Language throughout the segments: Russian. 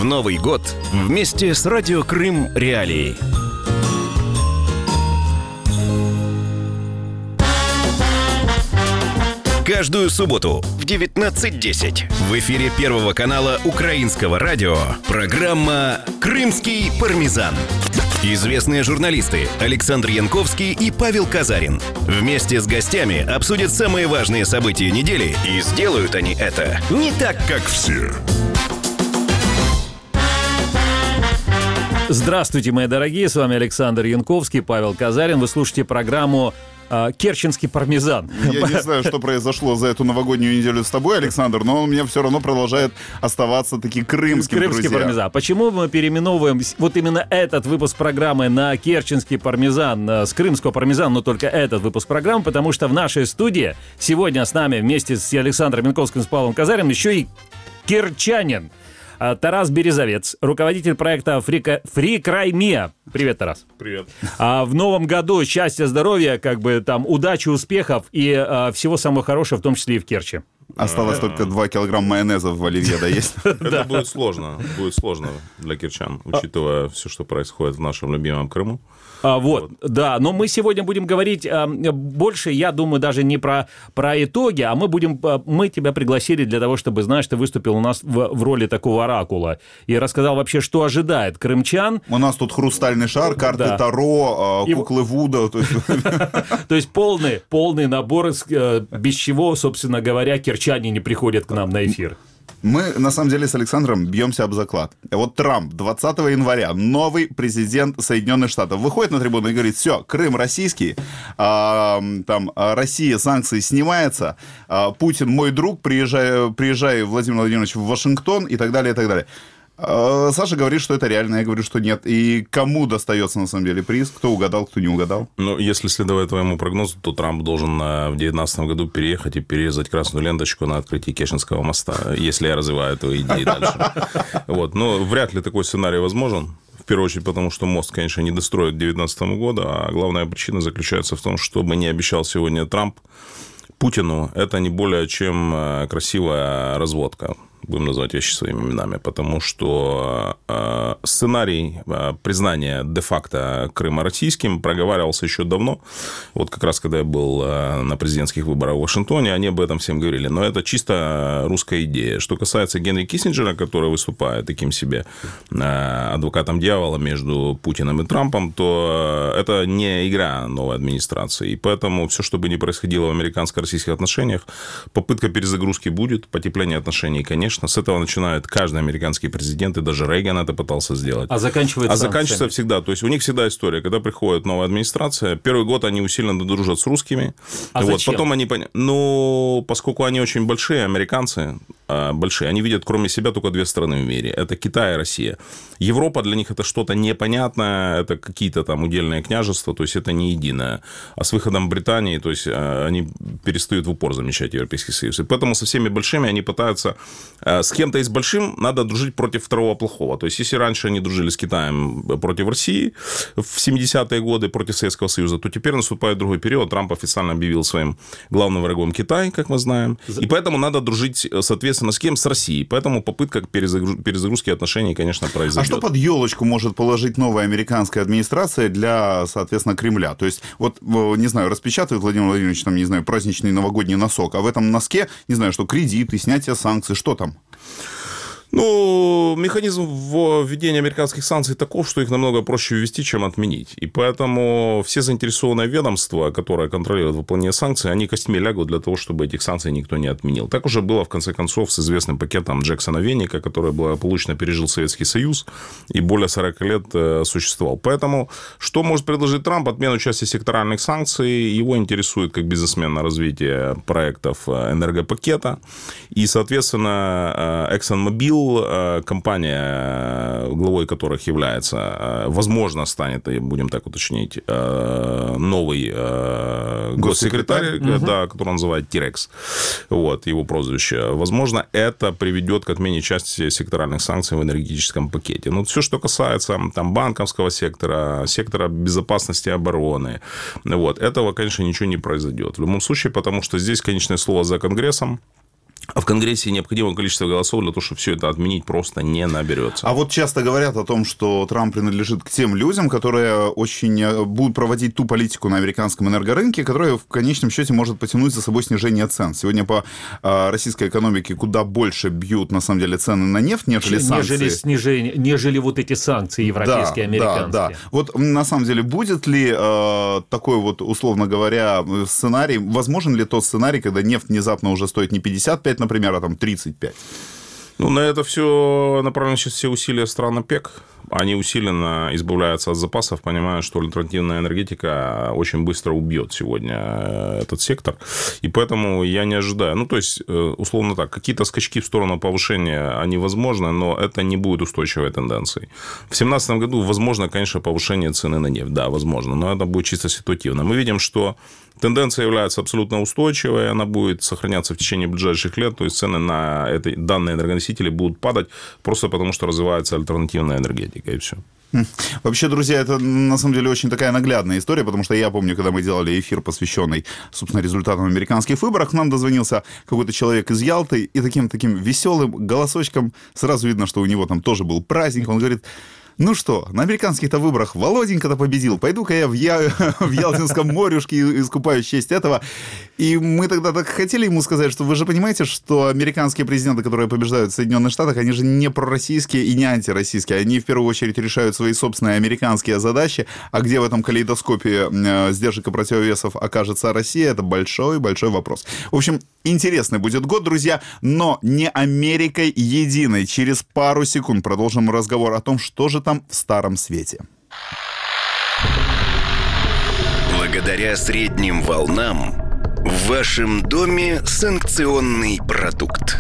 В Новый год вместе с Радио Крым Реалии. Каждую субботу в 19:10 в эфире Первого канала Украинского радио программа «Крымский пармезан». Известные журналисты Александр Янковский и Павел Казарин вместе с гостями обсудят самые важные события недели, и сделают они это не так, как все. Здравствуйте, мои дорогие, с вами Александр Янковский, Павел Казарин. Вы слушаете программу «Керченский пармезан». Я не знаю, что произошло за эту новогоднюю неделю с тобой, Александр, но он у меня все равно продолжает оставаться таки крымским, Крымский пармезан. Почему мы переименовываем вот именно этот выпуск программы на «Керченский пармезан», с крымского пармезана, но только этот выпуск программы? Потому что в нашей студии сегодня с нами вместе с Александром Янковским и с Павлом Казариным еще и керчанин Тарас Березовец, руководитель проекта «Free Crimea». Привет, Тарас. Привет. В новом году счастья, здоровья, удачи, успехов и всего самого хорошего, в том числе и в Керчи. Осталось только 2 килограмма майонеза в оливье доесть. Это будет сложно для керчан, учитывая все, что происходит в нашем любимом Крыму. Да, но мы сегодня будем говорить больше, я думаю, даже не про итоги, а мы тебя пригласили для того, чтобы, знаешь, ты выступил у нас в роли такого оракула и рассказал вообще, что ожидает крымчан. У нас тут хрустальный шар, карты Таро, куклы Вуда. То есть полный набор, без чего, собственно говоря, керчане не приходят к нам на эфир. Мы, на самом деле, с Александром бьемся об заклад. Вот Трамп 20 января, новый президент Соединенных Штатов, выходит на трибуну и говорит: все, Крым российский, Россия, санкции снимается, Путин мой друг, приезжай, Владимир Владимирович, в Вашингтон и так далее, и так далее. Саша говорит, что это реально, я говорю, что нет. И кому достается на самом деле приз? Кто угадал, кто не угадал? Если следовать твоему прогнозу, то Трамп должен в 2019 году переехать и перерезать красную ленточку на открытии Керченского моста, если я развиваю эту идею дальше. Но вряд ли такой сценарий возможен. В первую очередь, потому что мост, конечно, не достроят к 2019 году, а главная причина заключается в том, что бы не обещал сегодня Трамп Путину, это не более чем красивая разводка. Будем называть вещи своими именами, потому что сценарий признания де-факто Крыма российским проговаривался еще давно. Вот как раз, когда я был на президентских выборах в Вашингтоне, они об этом всем говорили. Но это чисто русская идея. Что касается Генри Киссинджера, который выступает таким себе адвокатом дьявола между Путиным и Трампом, то это не игра новой администрации. И поэтому все, что бы ни происходило в американско-российских отношениях, попытка перезагрузки будет, потепление отношений, конечно. С этого начинает каждый американский президент, и даже Рейган это пытался сделать. А заканчивается всегда. То есть у них всегда история, когда приходит новая администрация, первый год они усиленно дружат с русскими. Зачем? Потом они поскольку они очень большие, американцы большие, они видят кроме себя только 2 страны в мире. Это Китай и Россия. Европа для них это что-то непонятное, это какие-то там удельные княжества, то есть это не единое. А с выходом Британии, то есть они перестают в упор замечать Европейский Союз. И поэтому со всеми большими они пытаются... С кем-то из большим надо дружить против второго плохого. То есть, если раньше они дружили с Китаем против России в 70-е годы, против Советского Союза, то теперь наступает другой период. Трамп официально объявил своим главным врагом Китай, как мы знаем. И поэтому надо дружить, соответственно, с кем? С Россией. Поэтому попытка перезагрузки отношений, конечно, произойдет. А что под елочку может положить новая американская администрация для, соответственно, Кремля? То есть, не знаю, распечатывает Владимир Владимирович, праздничный новогодний носок, а в этом носке, не знаю, что кредиты, снятие санкций, что там? Механизм введения американских санкций таков, что их намного проще ввести, чем отменить. И поэтому все заинтересованные ведомства, которые контролируют выполнение санкций, они костьми лягут для того, чтобы этих санкций никто не отменил. Так уже было, в конце концов, с известным пакетом Джексона-Веника, который благополучно пережил Советский Союз и более 40 лет существовал. Поэтому, что может предложить Трамп? Отмену части секторальных санкций. Его интересует, как бизнесмена, развитие проектов энергопакета. И, соответственно, ExxonMobil, компания, главой которых является, возможно, станет, будем так уточнить, новый госсекретарь, который называют Тирекс, его прозвище. Возможно, это приведет к отмене части секторальных санкций в энергетическом пакете. Но все, что касается банковского сектора безопасности и обороны, этого, конечно, ничего не произойдет. В любом случае, потому что здесь конечное слово за Конгрессом. А в Конгрессе необходимое количество голосов для того, чтобы все это отменить, просто не наберется. А вот часто говорят о том, что Трамп принадлежит к тем людям, которые очень будут проводить ту политику на американском энергорынке, которая в конечном счете может потянуть за собой снижение цен. Сегодня по российской экономике куда больше бьют, на самом деле, цены на нефть, нежели санкции. Нежели вот эти санкции европейские, американские. Да. Вот на самом деле будет ли такой вот, условно говоря, сценарий, возможен ли тот сценарий, когда нефть внезапно уже стоит не 55, например, а там 35? Ну, на это все направлены сейчас все усилия стран ОПЕК. Они усиленно избавляются от запасов, понимая, что альтернативная энергетика очень быстро убьет сегодня этот сектор. И поэтому я не ожидаю. Ну, то есть, условно так, какие-то скачки в сторону повышения, они возможны, но это не будет устойчивой тенденцией. В 2017 году возможно, конечно, повышение цены на нефть. Да, возможно, но это будет чисто ситуативно. Мы видим, что тенденция является абсолютно устойчивой, она будет сохраняться в течение ближайших лет, то есть цены на данные энергоносители будут падать просто потому, что развивается альтернативная энергетика, и все. Вообще, друзья, это на самом деле очень такая наглядная история, потому что я помню, когда мы делали эфир, посвященный, собственно, результатам американских выборов, к нам дозвонился какой-то человек из Ялты, и таким веселым голосочком сразу видно, что у него там тоже был праздник, он говорит: ну что, на американских-то выборах Володенька-то победил, пойду-ка я в Ялтинском морюшке искупаюсь в честь этого. И мы тогда так хотели ему сказать, что вы же понимаете, что американские президенты, которые побеждают в Соединенных Штатах, они же не пророссийские и не антироссийские. Они в первую очередь решают свои собственные американские задачи, а где в этом калейдоскопе сдержек и противовесов окажется Россия, это большой-большой вопрос. В общем, интересный будет год, друзья, но не Америкой единой. Через пару секунд продолжим разговор о том, что же там в Старом Свете. Благодаря средним волнам в вашем доме санкционный продукт.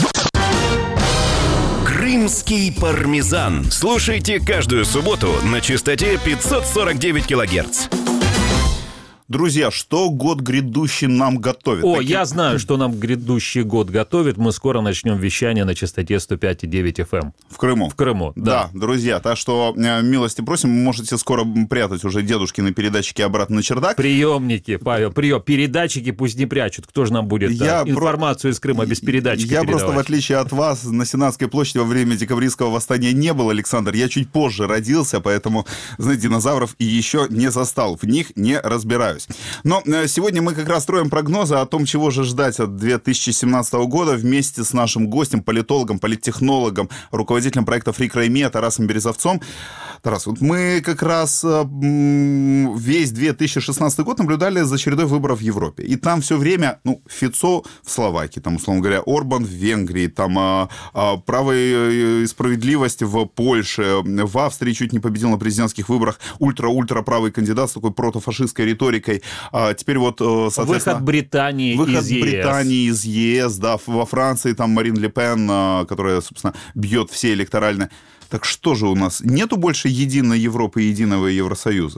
Крымский пармезан. Слушайте каждую субботу на частоте 549 килогерц. Друзья, что год грядущий нам готовит? Я знаю, что нам грядущий год готовит. Мы скоро начнем вещание на частоте 105,9 FM. В Крыму? В Крыму, да. Друзья, так что милости просим, можете скоро прятать уже дедушкины передатчики обратно на чердак. Приемники, Павел, передатчики пусть не прячут. Кто же нам будет информацию из Крыма без передатчика передавать? Просто, в отличие от вас, на Сенатской площади во время декабристского восстания не был, Александр. Я чуть позже родился, поэтому, знаете, динозавров и еще не застал. В них не разбираюсь. Но сегодня мы как раз строим прогнозы о том, чего же ждать от 2017 года вместе с нашим гостем, политологом, политтехнологом, руководителем проекта Free Crimea Тарасом Березовцом. Тарас, вот мы как раз весь 2016 год наблюдали за чередой выборов в Европе. И там все время, Фицо в Словакии, там, условно говоря, Орбан в Венгрии, там «Право и справедливость» в Польше, в Австрии чуть не победил на президентских выборах ультра-ультра правый кандидат с такой протофашистской риторикой. Теперь вот, соответственно... Выход Британии из ЕС, да, во Франции там Марин Ле Пен, которая, собственно, бьет все электорально. Так что же у нас? Нету больше единой Европы и единого Евросоюза?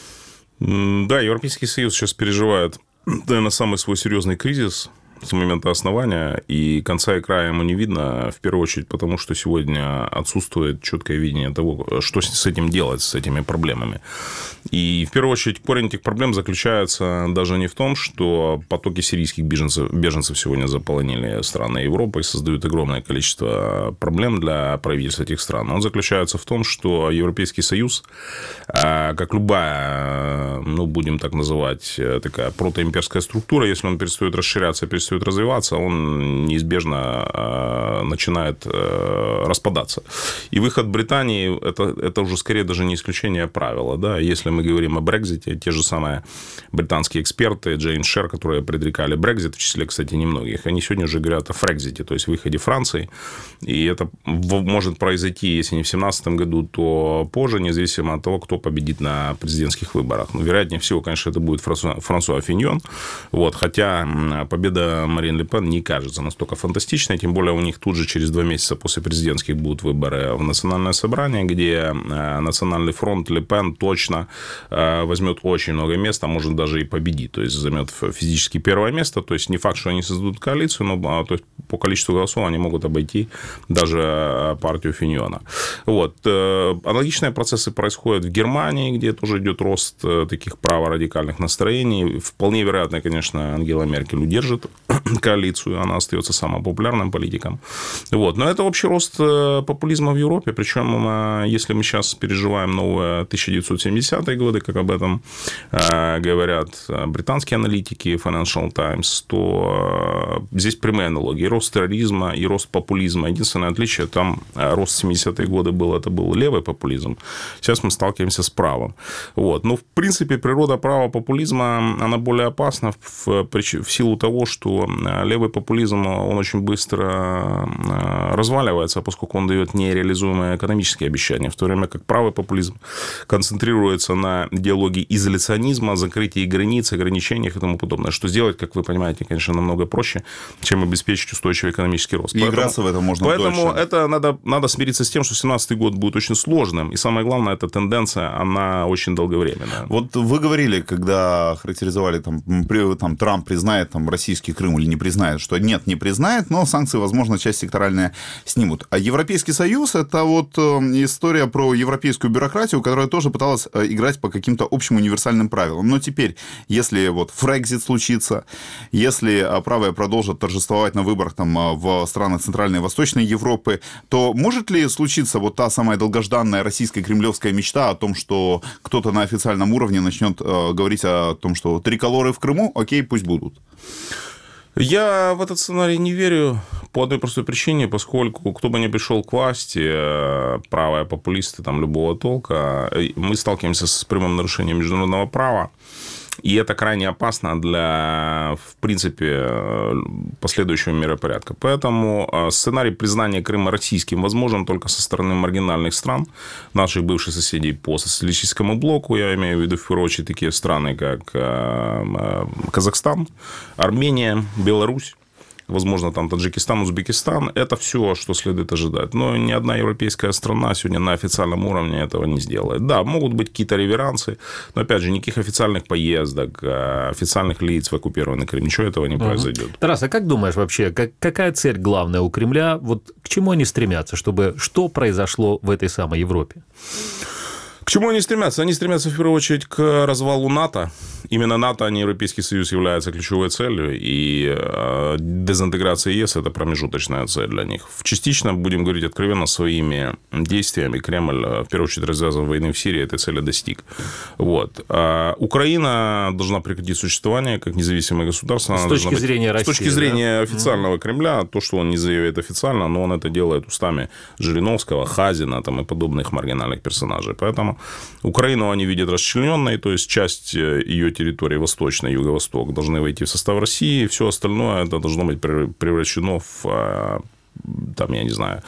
Да, Европейский Союз сейчас переживает, наверное, самый свой серьезный кризис с момента основания, и конца и края ему не видно, в первую очередь, потому что сегодня отсутствует четкое видение того, что с этим делать, с этими проблемами. И, в первую очередь, корень этих проблем заключается даже не в том, что потоки сирийских беженцев сегодня заполонили страны Европы и создают огромное количество проблем для правительств этих стран. Он заключается в том, что Европейский Союз, как любая, будем так называть, такая протоимперская структура, если он перестает расширяться, перестает развиваться, он неизбежно начинает распадаться. И выход Британии это уже скорее даже не исключение, а правило. Да? Если мы говорим о Брексите, те же самые британские эксперты, Джейн Шер, которые предрекали Брексит, в числе, кстати, немногих, они сегодня уже говорят о Фрексите, то есть выходе Франции. И это может произойти, если не в 2017 году, то позже, независимо от того, кто победит на президентских выборах. Вероятнее всего, конечно, это будет Франсуа Финьон. Хотя победа Марин Ле Пен не кажется настолько фантастичной, тем более у них тут же через 2 месяца после президентских будут выборы в Национальное собрание, где Национальный фронт Ле Пен точно возьмет очень много мест, а может даже и победит, то есть займет физически первое место, то есть не факт, что они создадут коалицию, но то есть по количеству голосов они могут обойти даже партию Финьона. Аналогичные процессы происходят в Германии, где тоже идет рост таких праворадикальных настроений. Вполне вероятно, конечно, Ангела Меркель удержит коалицию, она остается самым популярным политиком. Вот. Но это общий рост популизма в Европе, причем если мы сейчас переживаем новые 1970-е годы, как об этом говорят британские аналитики, Financial Times, то здесь прямые аналогии. Рост терроризма и рост популизма. Единственное отличие, там рост 70-е годы это был левый популизм. Сейчас мы сталкиваемся с правым. Вот. Но, в принципе, природа права популизма, она более опасна в силу того, что левый популизм, он очень быстро разваливается, поскольку он дает нереализуемые экономические обещания, в то время как правый популизм концентрируется на идеологии изоляционизма, закрытии границ, ограничениях и тому подобное. Что сделать, как вы понимаете, конечно, намного проще, чем обеспечить устойчивый экономический рост. И играться в это можно дольше. Поэтому это надо смириться с тем, что 2017 год будет очень сложным. И самое главное, эта тенденция, она очень долговременная. Вот вы говорили, когда характеризовали, там Трамп признает российский Крым или не признает, что нет, не признает, но санкции, возможно, часть секторальная снимут. А Европейский Союз – это вот история про европейскую бюрократию, которая тоже пыталась играть по каким-то общим универсальным правилам. Но теперь, если вот Фрексит случится, если правые продолжат торжествовать на выборах в странах Центральной и Восточной Европы, то может ли случиться вот та самая долгожданная российская кремлевская мечта о том, что кто-то на официальном уровне начнет говорить о том, что триколоры в Крыму, окей, пусть будут? Я в этот сценарий не верю по одной простой причине, поскольку кто бы ни пришел к власти, правые популисты любого толка, мы сталкиваемся с прямым нарушением международного права. И это крайне опасно для, в принципе, последующего миропорядка. Поэтому сценарий признания Крыма российским возможен только со стороны маргинальных стран, наших бывших соседей по социалистическому блоку. Я имею в виду, в первую очередь, такие страны, как Казахстан, Армения, Беларусь. Возможно, Таджикистан, Узбекистан. Это все, что следует ожидать. Но ни одна европейская страна сегодня на официальном уровне этого не сделает. Да, могут быть какие-то реверансы, но, опять же, никаких официальных поездок, официальных лиц в оккупированный Крым, ничего этого не произойдет. Тарас, а как думаешь вообще, какая цель главная у Кремля? Вот к чему они стремятся, чтобы что произошло в этой самой Европе? К чему они стремятся? Они стремятся, в первую очередь, к развалу НАТО. Именно НАТО, а не Европейский Союз, является ключевой целью. И дезинтеграция ЕС – это промежуточная цель для них. Частично, будем говорить откровенно, своими действиями Кремль, в первую очередь, развязывая войны в Сирии, этой цели достиг. Вот. Украина должна прекратить существование как независимое государство. С точки зрения России. С точки зрения официального Кремля, то, что он не заявит официально, но он это делает устами Жириновского, Хазина и подобных маргинальных персонажей. Поэтому Украину они видят расчлененной, то есть часть ее территории восточной, юго-восток, должны войти в состав России, все остальное это должно быть превращено в, я не знаю,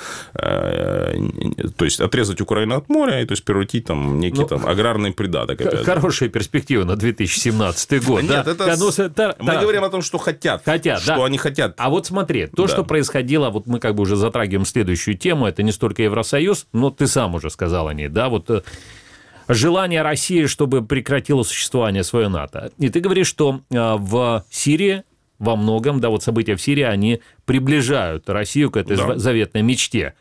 то есть отрезать Украину от моря и превратить некий аграрный придаток. Хорошая перспектива на 2017 год. Нет, мы говорим о том, что хотят. Что они хотят. А вот смотри, что происходило, вот мы уже затрагиваем следующую тему, это не столько Евросоюз, но ты сам уже сказал о ней, да, вот желание России, чтобы прекратило существование свое НАТО. И ты говоришь, что в Сирии во многом, события в Сирии, они приближают Россию к этой заветной мечте.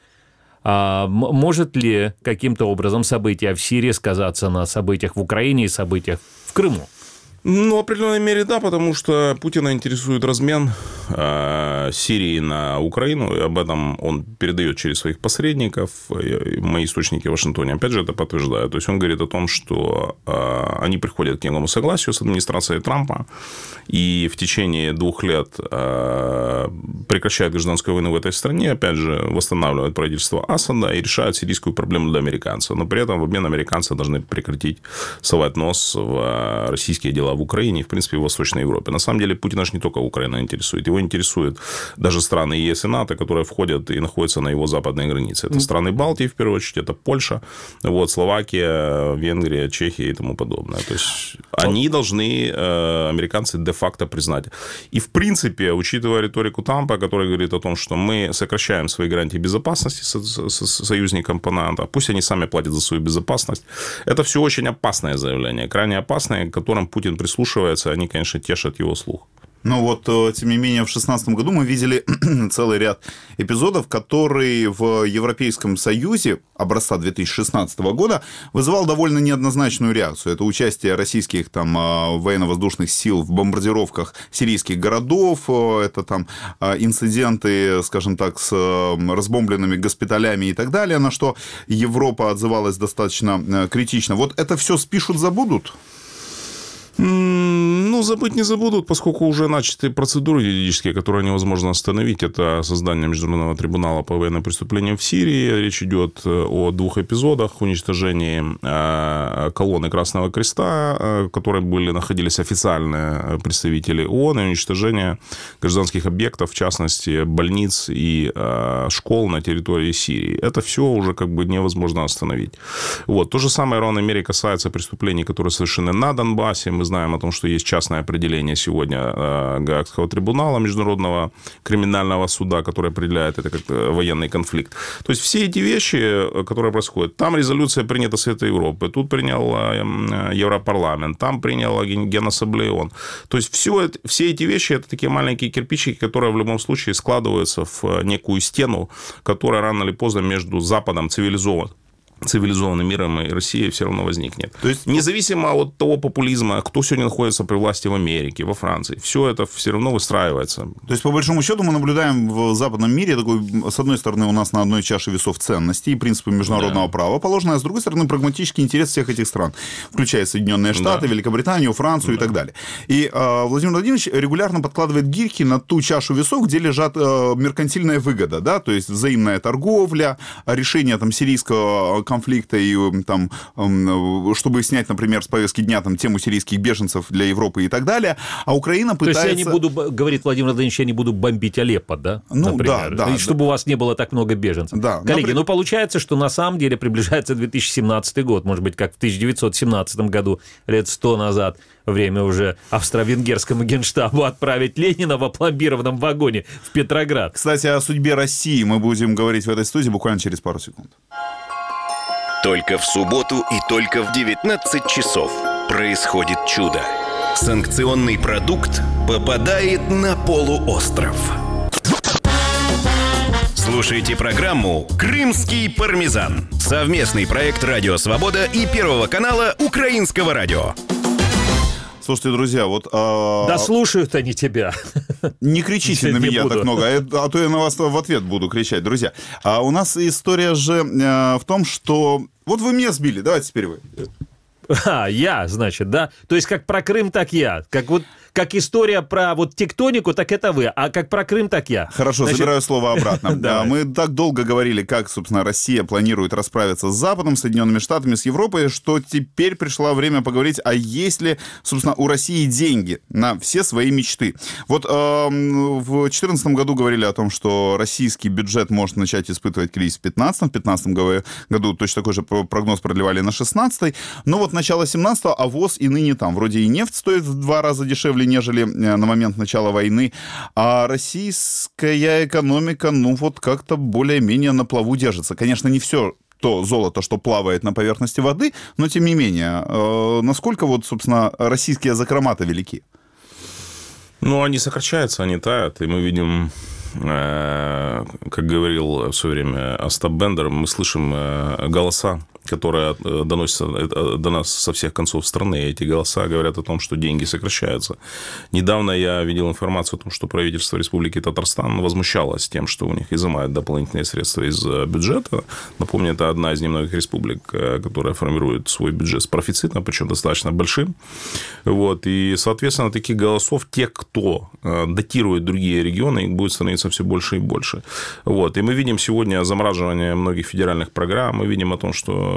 Может ли каким-то образом события в Сирии сказаться на событиях в Украине и событиях в Крыму? В определенной мере да, потому что Путина интересует размен Сирии на Украину, и об этом он передает через своих посредников, мои источники в Вашингтоне, опять же, это подтверждают. То есть, он говорит о том, что они приходят к некому согласию с администрацией Трампа, и в течение 2 лет прекращают гражданскую войну в этой стране, опять же, восстанавливают правительство Асада и решают сирийскую проблему для американцев. Но при этом в обмен американцы должны прекратить совать нос в российские дела в Украине и, в принципе, в Восточной Европе. На самом деле, Путина же не только Украина интересует. Его интересуют даже страны ЕС и НАТО, которые входят и находятся на его западной границе. Это страны Балтии, в первую очередь, это Польша, Словакия, Венгрия, Чехия и тому подобное. То есть, они должны, американцы, де-факто признать. И, в принципе, учитывая риторику Трампа, который говорит о том, что мы сокращаем свои гарантии безопасности союзникам по НАТО, пусть они сами платят за свою безопасность, это все очень опасное заявление, крайне опасное, к которым Путин прислушивается, они, конечно, тешат его слух. Но вот, тем не менее, в 2016 году мы видели целый ряд эпизодов, который в Европейском Союзе образца 2016 года вызывал довольно неоднозначную реакцию. Это участие российских там военно-воздушных сил в бомбардировках сирийских городов, это там инциденты, скажем так, с разбомбленными госпиталями и так далее, на что Европа отзывалась достаточно критично. Вот это все спишут, забудут? Ну, забыть не забудут, поскольку уже начаты процедуры юридические, которые невозможно остановить. Это создание Международного трибунала по военным преступлениям в Сирии. Речь идет о 2 эпизодах: уничтожении колонны Красного Креста, в которой находились официальные представители ООН, и уничтожение гражданских объектов, в частности, больниц и школ на территории Сирии. Это все уже как бы невозможно остановить. Вот. То же самое в равной мере касается преступлений, которые совершены на Донбассе. Мы знаем о том, что есть частное определение сегодня Гаагского трибунала, Международного криминального суда, который определяет это как военный конфликт. То есть все эти вещи, которые происходят, там резолюция принята Совета Европы, тут принял Европарламент, там принял Генассамблея ООН. То есть все эти вещи — это такие маленькие кирпичики, которые в любом случае складываются в некую стену, которая рано или поздно между Западом цивилизованным миром и Россией все равно возникнет. То есть, независимо от того популизма, кто сегодня находится при власти в Америке, во Франции, все это все равно выстраивается. То есть, по большому счету, мы наблюдаем в западном мире такой, с одной стороны, у нас на одной чаше весов ценности и принципы международного права положены, а с другой стороны, прагматический интерес всех этих стран, включая Соединенные Штаты, Великобританию, Францию и так далее. И Владимир Владимирович регулярно подкладывает гирьки на ту чашу весов, где лежат меркантильная выгода, да, то есть взаимная торговля, решение там сирийского конфликта и там, чтобы снять, например, с повестки дня там тему сирийских беженцев для Европы и так далее, а Украина пытается... То есть я не буду, говорит Владимир Владимирович, я не буду бомбить Алеппо, да? Ну, например, да. И чтобы у вас не было так много беженцев. Да. Коллеги, ну получается, что на самом деле приближается 2017 год, может быть, как в 1917 году, лет 100 назад, время уже австро-венгерскому генштабу отправить Ленина в опломбированном вагоне в Петроград. Кстати, о судьбе России мы будем говорить в этой студии буквально через пару секунд. Только в субботу и только в 19 часов происходит чудо. Санкционный продукт попадает на полуостров. Слушайте программу «Крымский пармезан». Совместный проект «Радио Свобода» и Первого канала Украинского радио. Слушайте, друзья, вот... Да слушают они тебя. Не кричите на меня так много, а то я на вас в ответ буду кричать. Друзья, у нас история же в том, что... Вот вы меня сбили, давайте теперь вы. Я, значит, да? То есть как про Крым, так я. Как история про вот тектонику, так это вы. А как про Крым, так я. Хорошо, значит... забираю слово обратно. Мы так долго говорили, как, собственно, Россия планирует расправиться с Западом, Соединенными Штатами, с Европой, что теперь пришло время поговорить, а есть ли, собственно, у России деньги на все свои мечты. Вот в 2014 году говорили о том, что российский бюджет может начать испытывать кризис в 2015 году точно такой же прогноз продлевали на 2016, но вот начало 2017-го, а ВОЗ и ныне там. Вроде и нефть стоит в 2 раза дешевле, нежели на момент начала войны, а российская экономика, ну вот как-то более-менее на плаву держится. Конечно, не все то золото, что плавает на поверхности воды, но тем не менее, насколько вот, собственно, российские закрома-то велики? Ну, они сокращаются, они тают, и мы видим... Как говорил в свое время Остап Бендер, мы слышим голоса, которые доносятся до нас со всех концов страны. И эти голоса говорят о том, что деньги сокращаются. Недавно я видел информацию о том, что правительство Республики Татарстан возмущалось тем, что у них изымают дополнительные средства из бюджета. Напомню, это одна из немногих республик, которая формирует свой бюджет с профицитом, причем достаточно большим. Вот. И, соответственно, таких голосов, те, кто датирует другие регионы, их будет становиться все больше и больше. Вот. И мы видим сегодня замораживание многих федеральных программ, мы видим о том, что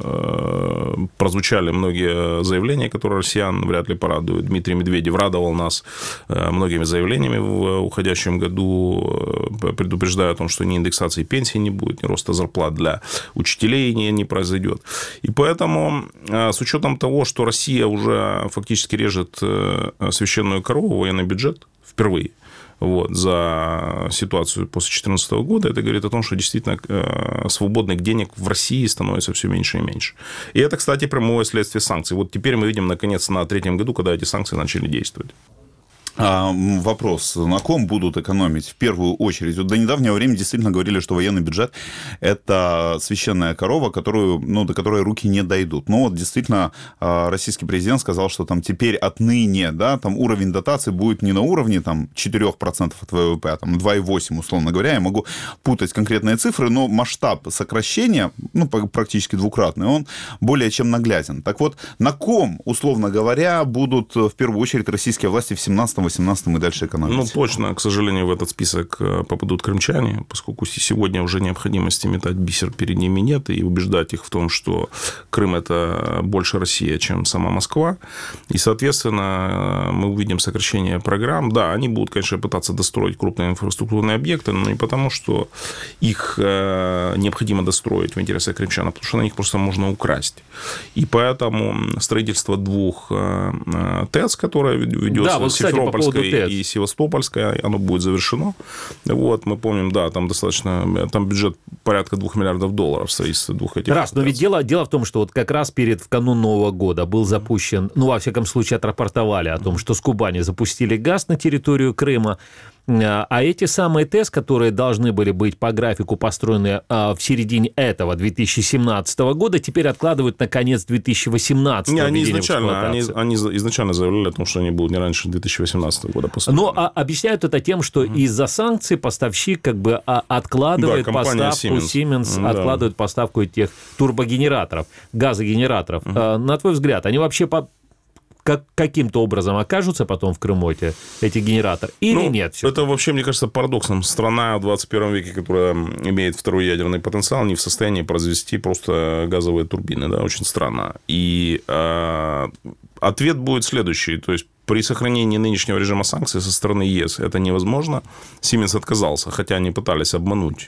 прозвучали многие заявления, которые россиян вряд ли порадуют. Дмитрий Медведев радовал нас многими заявлениями в уходящем году, предупреждая о том, что ни индексации пенсий не будет, ни роста зарплат для учителей не произойдет. И поэтому, с учетом того, что Россия уже фактически режет священную корову, военный бюджет впервые, вот, за ситуацию после 2014 года, это говорит о том, что действительно свободных денег в России становится все меньше и меньше. И это, кстати, прямое следствие санкций. Вот теперь мы видим, наконец, на 3-м году, когда эти санкции начали действовать. Вопрос, на ком будут экономить в первую очередь? Вот до недавнего времени действительно говорили, что военный бюджет – это священная корова, до которой руки не дойдут. Но вот действительно российский президент сказал, что там теперь отныне, да, там уровень дотации будет не на уровне там 4% от ВВП, а там 2,8, условно говоря. Я могу путать конкретные цифры, но масштаб сокращения, практически двукратный, он более чем нагляден. Так вот, на ком, условно говоря, будут в первую очередь российские власти в 17-18 и дальше экономить? Точно, к сожалению, в этот список попадут крымчане, поскольку сегодня уже необходимости метать бисер перед ними нет, и убеждать их в том, что Крым – это больше Россия, чем сама Москва. И, соответственно, мы увидим сокращение программ. Да, они будут, конечно, пытаться достроить крупные инфраструктурные объекты, но не потому, что их необходимо достроить в интересах крымчан, а потому что на них просто можно украсть. И поэтому строительство 2 ТЭЦ, которое ведется в Симферопольской и Севастопольской, оно будет завершено. Вот, мы помним, да, там там бюджет порядка $2 миллиардов строительства 2 этих ТЭЦ. Но ведь дело в том, что вот как раз в канун Нового года был запущен, во всяком случае, отрапортовали о том, что с Кубани запустили газ на территорию Крыма, а эти самые ТЭС, которые должны были быть по графику построены в середине этого 2017 года, теперь откладывают на конец 2018 года. Они изначально заявляли о том, что они будут не раньше 2018 года. Но объясняют это тем, что из-за санкций поставщик откладывает поставку, Siemens откладывает поставку этих турбогенераторов, газогенераторов. На твой взгляд, они вообще каким-то образом окажутся потом в Крыму эти генераторы или нет? Это вообще, мне кажется, парадоксом. Страна в 21 веке, которая имеет второй ядерный потенциал, не в состоянии произвести просто газовые турбины. Да? Очень странно. И ответ будет следующий. То есть, при сохранении нынешнего режима санкций со стороны ЕС это невозможно. Siemens отказался, хотя они пытались обмануть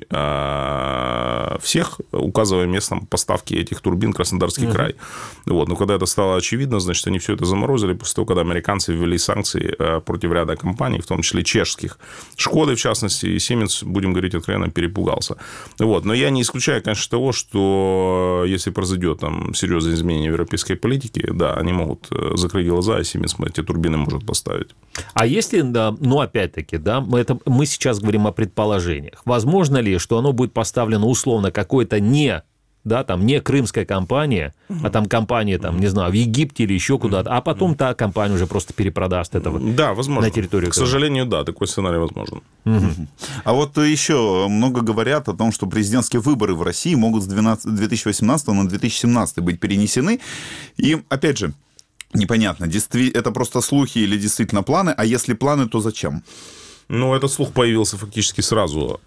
всех, указывая местом поставки этих турбин Краснодарский край. Вот. Но когда это стало очевидно, значит, они все это заморозили после того, когда американцы ввели санкции против ряда компаний, в том числе чешских. Шкоды, в частности, и Siemens, будем говорить откровенно, перепугался. Вот. Но я не исключаю, конечно, того, что если произойдет там серьезное изменение в европейской политике, да, они могут закрыть глаза, и Siemens эти турбины может поставить. А если, опять-таки, мы сейчас говорим о предположениях. Возможно ли, что оно будет поставлено условно какой-то не крымская компания, а там компания, не знаю, в Египте или еще куда-то, а потом та компания уже просто перепродаст этого на территорию Крыма? К сожалению, да, такой сценарий возможен. А вот еще много говорят о том, что президентские выборы в России могут с 2018 на 2017 быть перенесены. И, опять же, непонятно, это просто слухи или действительно планы, а если планы, то зачем? Этот слух появился фактически сразу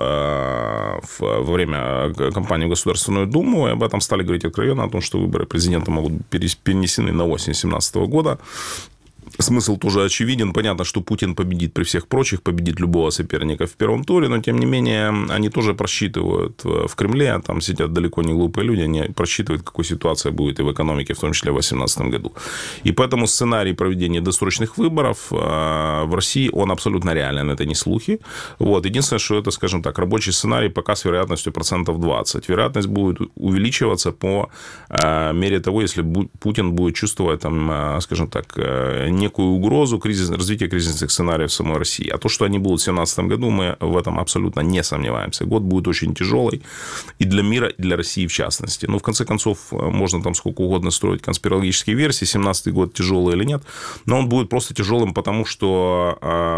во время кампании в Государственную Думу, и об этом стали говорить откровенно, о том, что выборы президента могут быть перенесены на осень 2017 года. Смысл тоже очевиден. Понятно, что Путин победит при всех прочих, победит любого соперника в первом туре, но, тем не менее, они тоже просчитывают в Кремле, там сидят далеко не глупые люди, они просчитывают, какой ситуация будет и в экономике, в том числе в 2018 году. И поэтому сценарий проведения досрочных выборов в России, он абсолютно реален, это не слухи. Вот. Единственное, что это, скажем так, рабочий сценарий пока с вероятностью 20%. Вероятность будет увеличиваться по мере того, если Путин будет чувствовать, скажем так, некую угрозу развития кризисных сценариев в самой России. А то, что они будут в 2017 году, мы в этом абсолютно не сомневаемся. Год будет очень тяжелый и для мира, и для России в частности. В конце концов, можно там сколько угодно строить конспирологические версии, 2017 год тяжелый или нет, но он будет просто тяжелым, потому что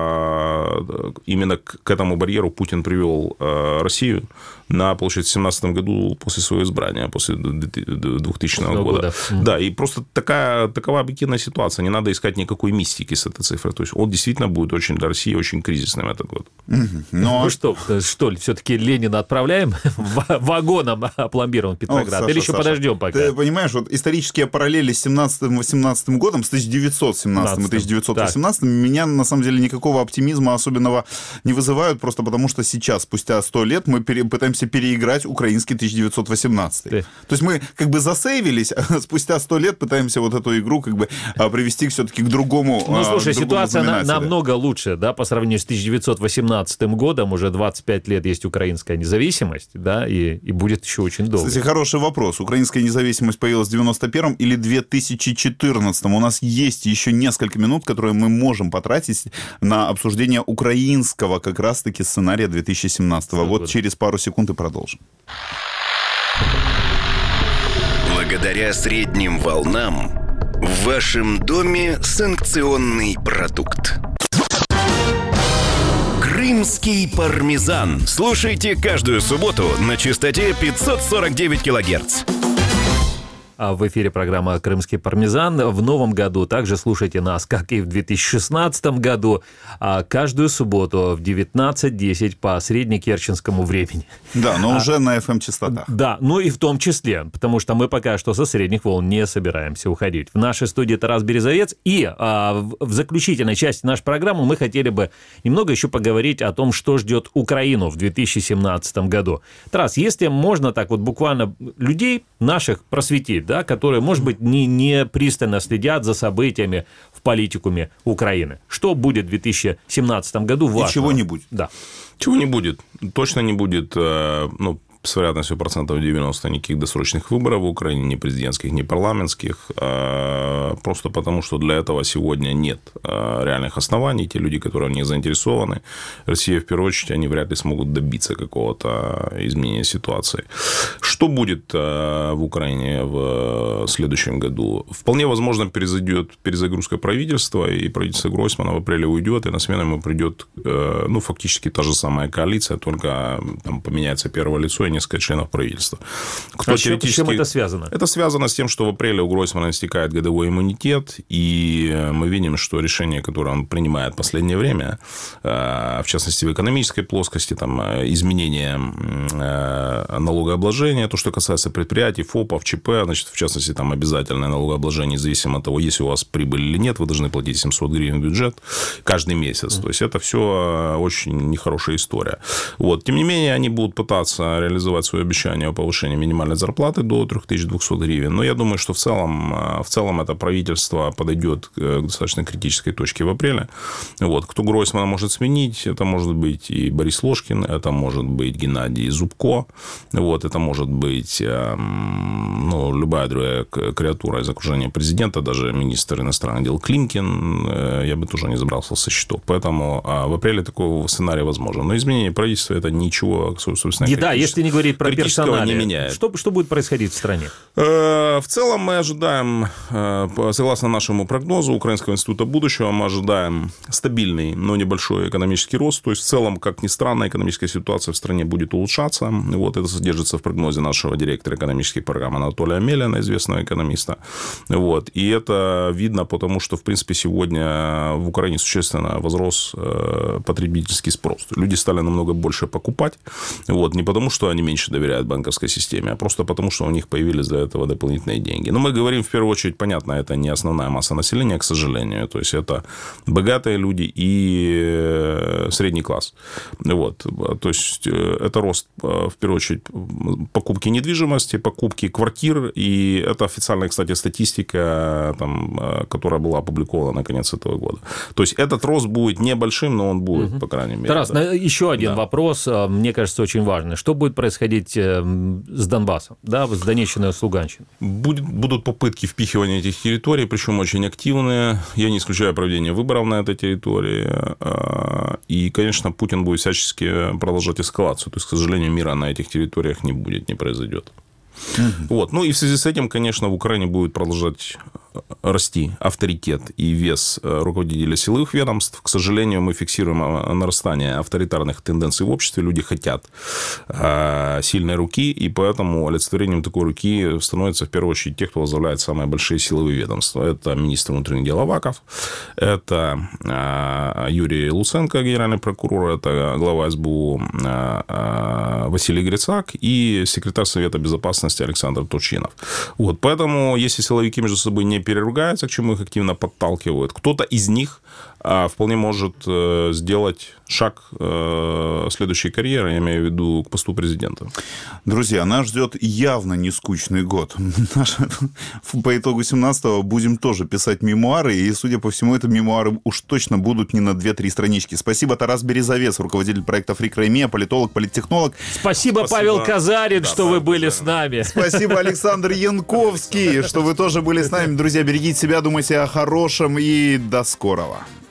именно к этому барьеру Путин привел Россию получается, в 2017 году после своего избрания, после 2000 года. Да, и просто такова объективная ситуация. Не надо искать никакой мистики с этой цифрой. То есть, он действительно будет для России очень кризисным этот год. Но... что ли, все-таки Ленина отправляем вагоном опломбированным в Петроград? Или еще подождем пока? Ты понимаешь, вот исторические параллели с 17-18 годом, с 1917 и 1918, меня, на самом деле, никакого оптимизма особенного не вызывают, просто потому что сейчас, спустя 100 лет, мы пытаемся переиграть украинский 1918. То есть, мы засейвились, а спустя 100 лет пытаемся вот эту игру привести все-таки к другому другому Ну, слушай, другому ситуация знаменателю. намного лучше, да, по сравнению с 1918 годом. Уже 25 лет есть украинская независимость, да, и будет еще очень долго. Кстати, хороший вопрос. Украинская независимость появилась в 91-м или 2014-м? У нас есть еще несколько минут, которые мы можем потратить на обсуждение украинского как раз-таки сценария 2017-го. Вот через пару секунд и продолжим. Благодаря средним волнам в вашем доме санкционный продукт. Крымский пармезан. Слушайте каждую субботу на частоте 549 килогерц. А в эфире программа «Крымский пармезан». В новом году также слушайте нас, как и в 2016 году, каждую субботу в 19:10 по среднекерченскому времени. Да, но уже на FM-частотах. Да, ну и в том числе, потому что мы пока что со средних волн не собираемся уходить. В нашей студии Тарас Березовец. И в заключительной части нашей программы мы хотели бы немного еще поговорить о том, что ждет Украину в 2017 году. Тарас, если можно так вот буквально людей наших просветить, да, которые, может быть, не пристально следят за событиями в политикуме Украины. Что будет в 2017 году важного? Ничего не будет. Да. Чего не будет? Точно не будет, с вероятностью 90% никаких досрочных выборов в Украине, ни президентских, ни парламентских, просто потому, что для этого сегодня нет реальных оснований. Те люди, которые в них заинтересованы, Россия, в первую очередь, они вряд ли смогут добиться какого-то изменения ситуации. Что будет в Украине в следующем году? Вполне возможно, произойдет перезагрузка правительства, и правительство Гройсмана в апреле уйдет, и на смену ему придет, фактически та же самая коалиция, только там поменяется первое лицо и несколько членов правительства. С чем это связано? Это связано с тем, что в апреле у Гройсмана истекает годовой иммунитет, и мы видим, что решение, которое он принимает в последнее время, в частности, в экономической плоскости, там, изменение налогообложения, то, что касается предприятий, ФОПов, ЧП, значит, в частности, там, обязательное налогообложение, независимо от того, есть у вас прибыль или нет, вы должны платить 700 гривен в бюджет каждый месяц. То есть, это все очень нехорошая история. Вот. Тем не менее, они будут пытаться реализовать свое обещание о повышении минимальной зарплаты до 3200 гривен. Но я думаю, что в целом это правительство подойдет к достаточно критической точке в апреле. Вот. Кто Гройсмана может сменить? Это может быть и Борис Ложкин, это может быть Геннадий Зубко, вот. Это может быть любая другая креатура из окружения президента, даже министр иностранных дел Климкин, я бы тоже не забрался со счетов. Поэтому в апреле такой сценарий возможен. Но изменение правительства – это ничего, собственно, да, если не говорить про персонали, не меняет. Что будет происходить в стране? В целом мы ожидаем, согласно нашему прогнозу Украинского института будущего, мы ожидаем стабильный, но небольшой экономический рост. То есть, в целом, как ни странно, экономическая ситуация в стране будет улучшаться. Вот это содержится в прогнозе нашего директора экономических программ Анатолия Мелина, известного экономиста. Вот. И это видно, потому что, в принципе, сегодня в Украине существенно возрос потребительский спрос. Люди стали намного больше покупать. Вот. Не потому, что они меньше доверяют банковской системе, а просто потому, что у них появились для этого дополнительные деньги. Но мы говорим, в первую очередь, понятно, это не основная масса населения, к сожалению. То есть, это богатые люди и средний класс. Вот. То есть, это рост, в первую очередь, покупки недвижимости, покупки квартир. И это официальная, кстати, статистика, там, которая была опубликована на конец этого года. То есть, этот рост будет небольшим, но он будет, по крайней мере. Тарас, да. Еще один вопрос, мне кажется, очень важный. Что будет происходить с Донбассом, да, с Донеччиной и с Луганщиной? Будут попытки впихивания этих территорий, причем очень активные. Я не исключаю проведение выборов на этой территории. И, конечно, Путин будет всячески продолжать эскалацию. То есть, к сожалению, мира на этих территориях не будет, не произойдет. Вот. Ну и в связи с этим, конечно, в Украине будет продолжать расти авторитет и вес руководителей силовых ведомств. К сожалению, мы фиксируем нарастание авторитарных тенденций в обществе. Люди хотят сильной руки, и поэтому олицетворением такой руки становятся, в первую очередь, те, кто возглавляет самые большие силовые ведомства. Это министр внутренних дел Аваков, это Юрий Луценко, генеральный прокурор, это глава СБУ Василий Грицак и секретарь Совета безопасности Александр Турчинов. Вот. Поэтому, если силовики между собой не переругаются, к чему их активно подталкивают, кто-то из них вполне может сделать шаг следующей карьеры, я имею в виду к посту президента. Друзья, нас ждет явно не скучный год. По итогу 17-го будем тоже писать мемуары, и, судя по всему, это мемуары уж точно будут не на 2-3 странички. Спасибо, Тарас Березовец, руководитель проекта «Фрик-Рейми», политолог, политтехнолог. Спасибо, Павел Казарин, что вы были с нами. Спасибо, Александр Янковский, что вы тоже были с нами. Друзья, берегите себя, думайте о хорошем, и до скорого.